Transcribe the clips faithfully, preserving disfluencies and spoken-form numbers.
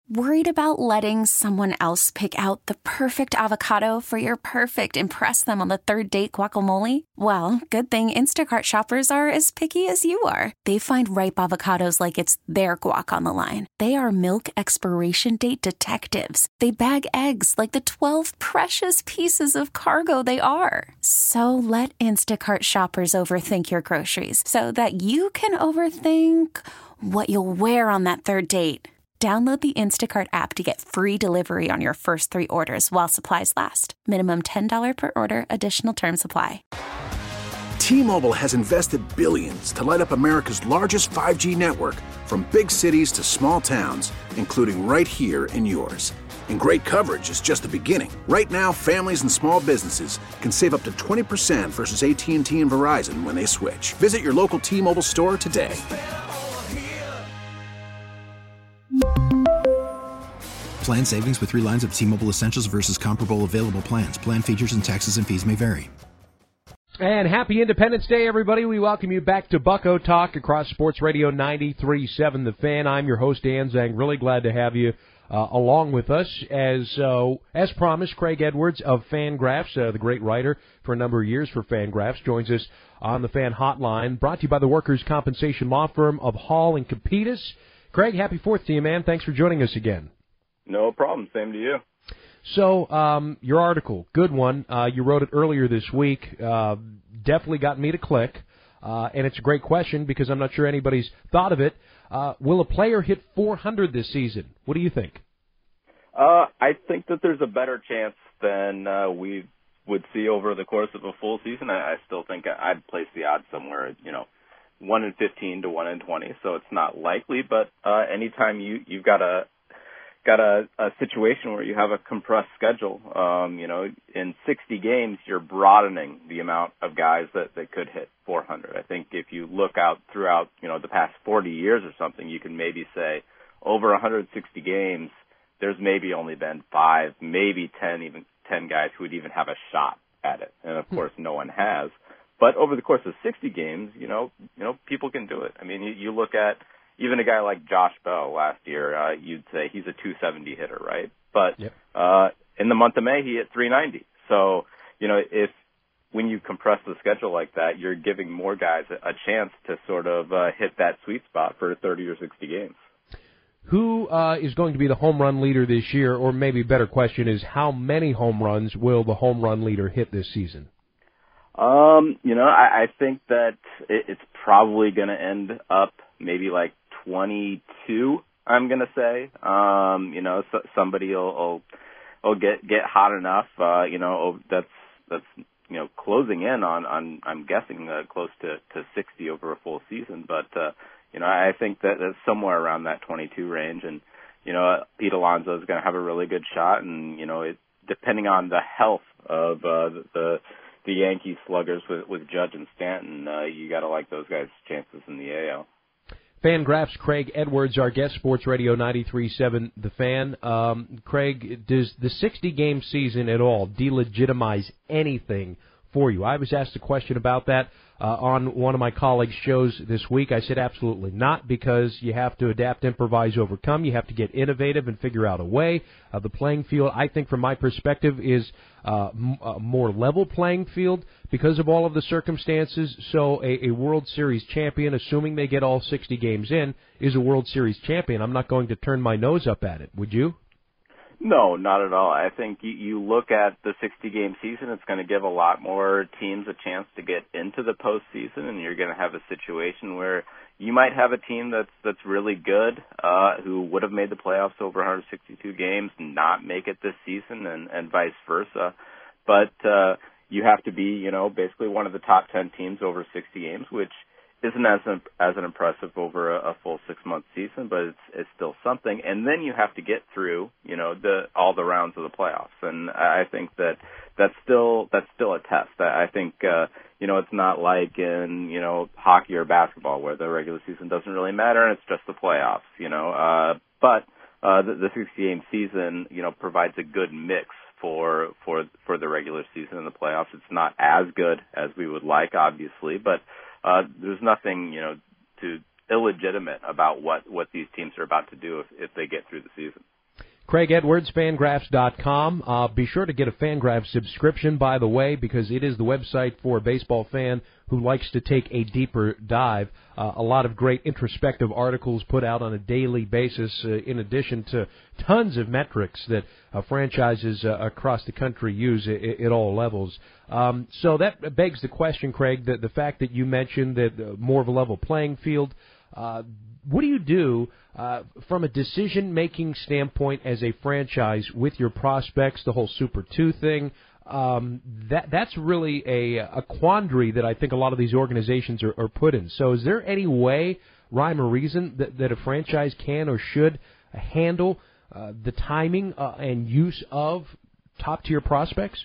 Worried about letting someone else pick out the perfect avocado for your perfect impress them on the third date guacamole? Well, good thing Instacart shoppers are as picky as you are. They find ripe avocados like it's their guac on the line. They are milk expiration date detectives. They bag eggs like the twelve precious pieces of cargo they are. So let Instacart shoppers overthink your groceries so that you can overthink what you'll wear on that third date. Download the Instacart app to get free delivery on your first three orders while supplies last. Minimum ten dollars per order. Additional terms apply. T-Mobile has invested billions to light up America's largest five G network, from big cities to small towns, including right here in yours. And great coverage is just the beginning. Right now, families and small businesses can save up to twenty percent versus A T and T and Verizon when they switch. Visit your local T-Mobile store today. Plan savings with three lines of T-Mobile Essentials versus comparable available plans. Plan features and taxes and fees may vary. And happy Independence Day, everybody. We welcome you back to Bucko Talk across Sports Radio ninety-three point seven The Fan. I'm your host, Dan Zang. Really glad to have you uh, along with us. As uh, as promised, Craig Edwards of Fangraphs, uh, the great writer for a number of years for Fangraphs, joins us on the Fan Hotline, brought to you by the workers' compensation law firm of Hall and Capitas. Craig, happy Fourth to you, man. Thanks for joining us again. No problem. Same to you. So, um, your article, good one. Uh, you wrote it earlier this week. Uh, definitely got me to click. Uh, and it's a great question because I'm not sure anybody's thought of it. Uh, will a player hit four hundred this season? What do you think? Uh, I think that there's a better chance than uh, we would see over the course of a full season. I, I still think I'd place the odds somewhere, you know, one in fifteen to one in twenty. So it's not likely. But uh, anytime you, you've got a got a, a situation where you have a compressed schedule, um, you know, in sixty games, you're broadening the amount of guys that, that could hit four hundred. I think if you look out throughout, you know, the past forty years or something, you can maybe say over one hundred sixty games, there's maybe only been five, maybe ten, even ten guys who would even have a shot at it. And of course, no one has. But over the course of sixty games, you know, you know, people can do it. I mean, you, you look at even a guy like Josh Bell last year, uh, you'd say he's a two seventy hitter, right? But yep. uh, in the month of May, he hit three ninety. So, you know, if when you compress the schedule like that, you're giving more guys a, a chance to sort of uh, hit that sweet spot for thirty or sixty games. Who uh, is going to be the home run leader this year? Or maybe a better question is, how many home runs will the home run leader hit this season? Um, you know, I, I think that it, it's probably going to end up maybe like twenty-two, I'm going to say. Um, you know, so, somebody will, will, will get, get hot enough, uh, you know, that's, that's, you know, closing in on, on, I'm guessing, uh, close to, to sixty over a full season. But, uh, you know, I think that that's somewhere around that twenty-two range. And, you know, Pete Alonso is going to have a really good shot. And, you know, it, depending on the health of, uh, the, the Yankees sluggers with, with Judge and Stanton, uh, you got to like those guys' chances in the A L. Fangraphs, Craig Edwards, our guest, Sports Radio ninety-three point seven The Fan. Um, Craig, does the sixty-game season at all delegitimize anything for you? I was asked a question about that uh, on one of my colleagues' shows this week. I said absolutely not, because you have to adapt, improvise, overcome. You have to get innovative and figure out a way. Uh, the playing field, I think, from my perspective, is uh, m- a more level playing field because of all of the circumstances. So a, a World Series champion, assuming they get all sixty games in, is a World Series champion. I'm not going to turn my nose up at it. Would you? No, not at all. I think you, you look at the sixty-game season, it's going to give a lot more teams a chance to get into the postseason, and you're going to have a situation where you might have a team that's that's really good, uh, who would have made the playoffs over one hundred sixty-two games, not make it this season, and, and vice versa. But uh, you have to be, you know, basically one of the top ten teams over sixty games, which isn't as as an impressive over a, a full six month season, but it's it's still something. And then you have to get through, you know, the all the rounds of the playoffs. And I think that that's still that's still a test. I think uh, you know, it's not like in, you know, hockey or basketball where the regular season doesn't really matter and it's just the playoffs. You know, uh, but uh, the, the sixty game season, you know, provides a good mix for for for the regular season and the playoffs. It's not as good as we would like, obviously, but Uh, there's nothing, you know, to illegitimate about what, what these teams are about to do if, if they get through the season. Craig Edwards, Fangraphs dot com. Uh, be sure to get a Fangraphs subscription, by the way, because it is the website for a baseball fan who likes to take a deeper dive. Uh, a lot of great introspective articles put out on a daily basis, uh, in addition to tons of metrics that uh, franchises uh, across the country use at, at all levels. Um, so that begs the question, Craig, that the fact that you mentioned that uh, more of a level playing field, uh, what do you do uh, from a decision-making standpoint as a franchise with your prospects, the whole Super two thing? Um, that that's really a, a quandary that I think a lot of these organizations are, are put in. So is there any way, rhyme or reason, that, that a franchise can or should handle uh, the timing uh, and use of top-tier prospects?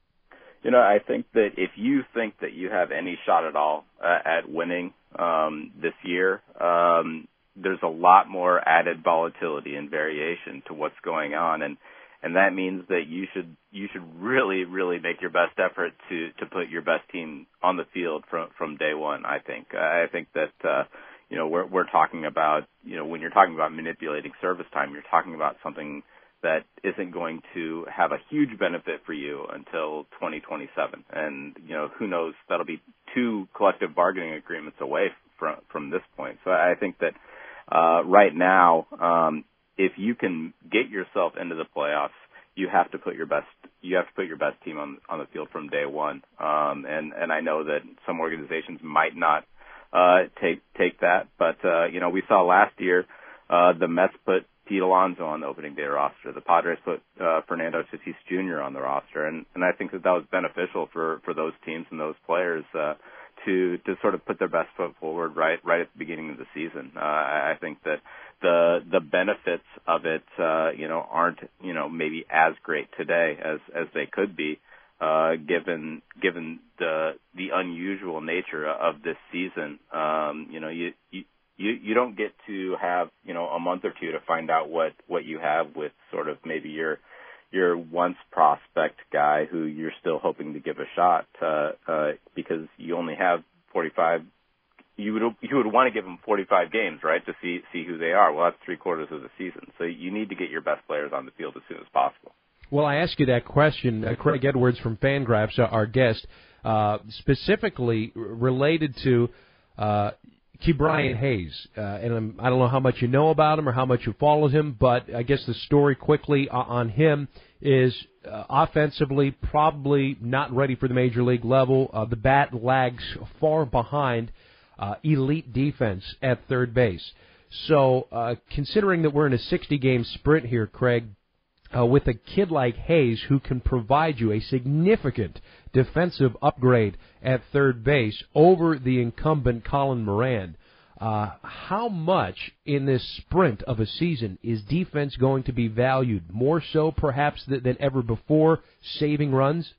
You know, I think that if you think that you have any shot at all uh, at winning um, this year, um, there's a lot more added volatility and variation to what's going on, and and that means that you should you should really really make your best effort to to put your best team on the field from from day one. I think I think that uh, you know we're we're talking about you know when you're talking about manipulating service time, you're talking about something that isn't going to have a huge benefit for you until twenty twenty-seven. And, you know, who knows, that'll be two collective bargaining agreements away from from this point. So I think that uh, right now, um, if you can get yourself into the playoffs, you have to put your best you have to put your best team on on the field from day one. Um, and, and I know that some organizations might not uh, take take that, but uh, you know, we saw last year uh, the Mets put Pete Alonso on the opening day roster. The Padres put uh, Fernando Tatis Junior on the roster, and, and I think that that was beneficial for, for those teams and those players uh, to to sort of put their best foot forward right right at the beginning of the season. Uh, I think that the the benefits of it, uh, you know, aren't you know maybe as great today as as they could be, uh, given given the the unusual nature of this season. Um, you know, you. you You you don't get to have, you know, a month or two to find out what, what you have with sort of maybe your your once prospect guy who you're still hoping to give a shot uh, uh, because you only have forty-five. You would you would want to give them forty-five games, right, to see see who they are. Well, that's three quarters of the season, so you need to get your best players on the field as soon as possible. Well, I asked you that question, uh, Craig Edwards from Fangraphs, uh, our guest, uh, specifically related to. Uh, Ke'Bryan Hayes, uh, and I'm, I don't know how much you know about him or how much you followed him, but I guess the story quickly on him is uh, offensively probably not ready for the major league level. Uh, the bat lags far behind uh, elite defense at third base. So uh, considering that we're in a sixty-game sprint here, Craig, Uh, with a kid like Hayes who can provide you a significant defensive upgrade at third base over the incumbent Colin Moran, uh, how much in this sprint of a season is defense going to be valued, more so perhaps than, than ever before, saving runs?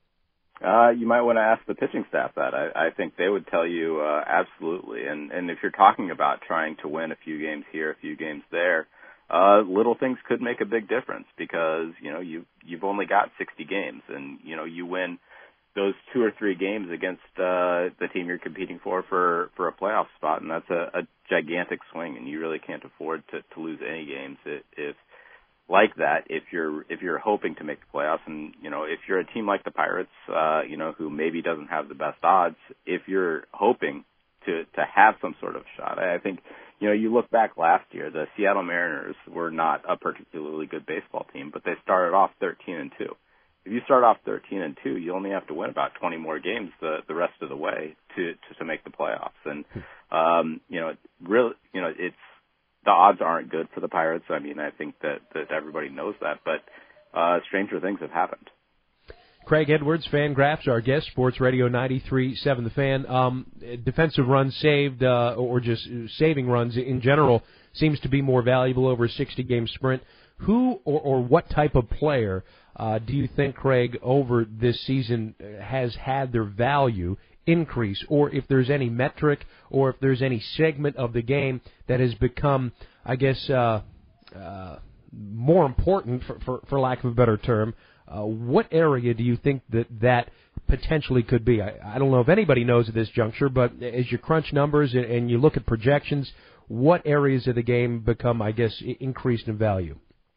Uh, you might want to ask the pitching staff that. I, I think they would tell you uh, absolutely. And, and if you're talking about trying to win a few games here, a few games there, Uh, little things could make a big difference because, you know, you, you've only got sixty games and, you know, you win those two or three games against, uh, the team you're competing for, for, for a playoff spot. And that's a, a gigantic swing and you really can't afford to, to lose any games if, if like that, if you're, if you're hoping to make the playoffs. And, you know, if you're a team like the Pirates, uh, you know, who maybe doesn't have the best odds, if you're hoping to, to have some sort of shot, I think, you know, you look back last year, the Seattle Mariners were not a particularly good baseball team, but they started off thirteen and two. If you start off thirteen and two, you only have to win about twenty more games the the rest of the way to to, to make the playoffs. And um, you know, really, you know, it's the odds aren't good for the Pirates. I mean, I think that that everybody knows that, but uh, stranger things have happened. Craig Edwards, Fangraphs, our guest, Sports Radio ninety-three point seven The Fan. Um, defensive runs saved, uh, or just saving runs in general, seems to be more valuable over a sixty-game sprint. Who or, or what type of player uh, do you think, Craig, over this season has had their value increase, or if there's any metric or if there's any segment of the game that has become, I guess, uh, uh, more important, for, for, for lack of a better term? Uh, what area do you think that that potentially could be? I, I don't know if anybody knows at this juncture, but as you crunch numbers and, and you look at projections, what areas of the game become, I guess, increased in value?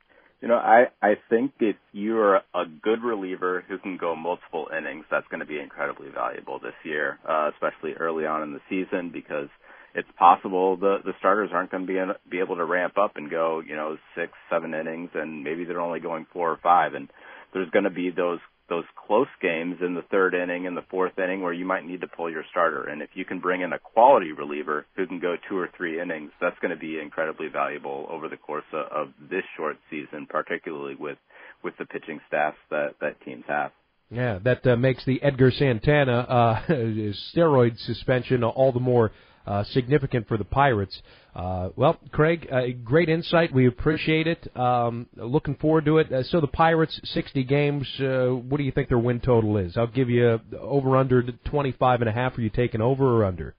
You know, I, I think if you're a good reliever who can go multiple innings, that's going to be incredibly valuable this year, uh, especially early on in the season, because it's possible the, the starters aren't going to be, in, be able to ramp up and go, you know, six, seven innings, and maybe they're only going four or five. And there's going to be those those close games in the third inning and the fourth inning where you might need to pull your starter. And if you can bring in a quality reliever who can go two or three innings, that's going to be incredibly valuable over the course of, of this short season, particularly with, with the pitching staffs that, that teams have. Yeah, that uh, makes the Edgar Santana uh, steroid suspension all the more uh, significant for the Pirates. Uh, well, Craig, uh, great insight. We appreciate it. Um, looking forward to it. Uh, so the Pirates, sixty games, uh, what do you think their win total is? I'll give you over under twenty-five and a half. Are you taking over or under?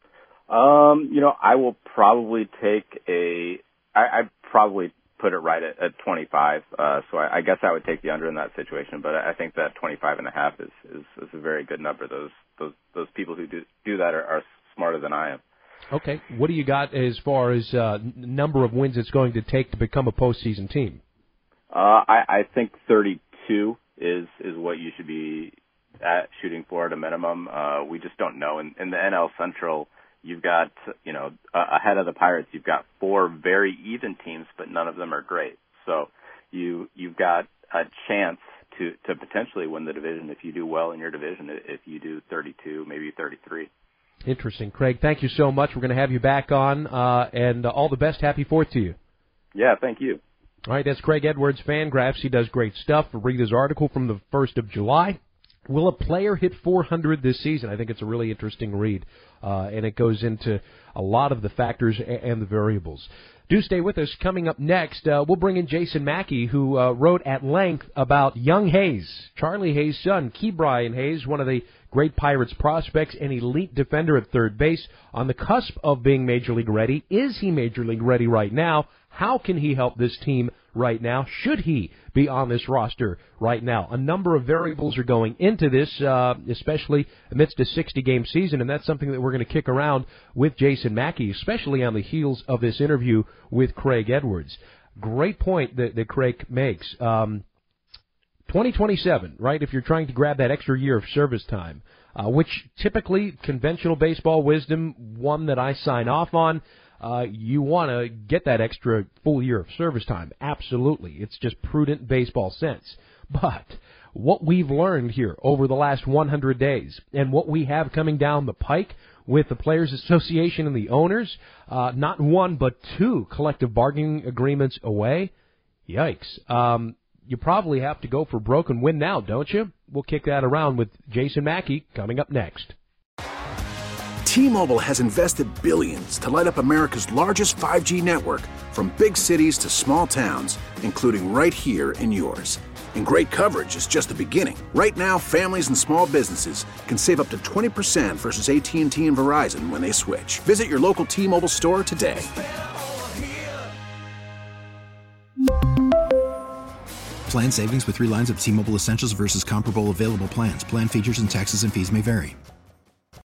Um, you know, I will probably take a, I, I'd probably put it right at, at twenty-five. Uh, so I, I guess I would take the under in that situation, but I think that twenty-five and a half is, is, is a very good number. Those, those, those people who do, do that are, are smarter than I am. Okay. What do you got as far as uh, number of wins it's going to take to become a postseason team? Uh, I, I think thirty-two is is what you should be at shooting for at a minimum. Uh, we just don't know. In, in the N L Central, you've got, you know, uh, ahead of the Pirates, you've got four very even teams, but none of them are great. So you you've got a chance to to potentially win the division if you do well in your division. If you do thirty-two, maybe thirty-three. Interesting. Craig, thank you so much. We're going to have you back on, uh, and uh, all the best. Happy Fourth to you. Yeah, thank you. All right, that's Craig Edwards, Fangraphs. He does great stuff. Read his article from the first of July. Will a player hit four hundred this season? I think it's a really interesting read, uh, and it goes into a lot of the factors and the variables. Do stay with us. Coming up next, uh, we'll bring in Jason Mackey, who uh, wrote at length about young Hayes, Charlie Hayes' son, Ke'Bryan Hayes, one of the great Pirates prospects, an elite defender at third base, on the cusp of being Major League ready. Is he Major League ready right now? How can he help this team right now? Should he be on this roster right now? A number of variables are going into this, uh, especially amidst a sixty-game season, and that's something that we're going to kick around with Jason Mackey, especially on the heels of this interview with Craig Edwards. Great point that, that Craig makes. Um, twenty twenty-seven, right, if you're trying to grab that extra year of service time, uh, which typically, conventional baseball wisdom, one that I sign off on, Uh, you want to get that extra full year of service time. Absolutely. It's just prudent baseball sense. But what we've learned here over the last one hundred days and what we have coming down the pike with the Players Association and the owners, uh, not one but two collective bargaining agreements away, yikes. Um, you probably have to go for broke and win now, don't you? We'll kick that around with Jason Mackey coming up next. T-Mobile has invested billions to light up America's largest five G network, from big cities to small towns, including right here in yours. And great coverage is just the beginning. Right now, families and small businesses can save up to twenty percent versus A T and T and Verizon when they switch. Visit your local T-Mobile store today. Plan savings with three lines of T-Mobile Essentials versus comparable available plans. Plan features and taxes and fees may vary.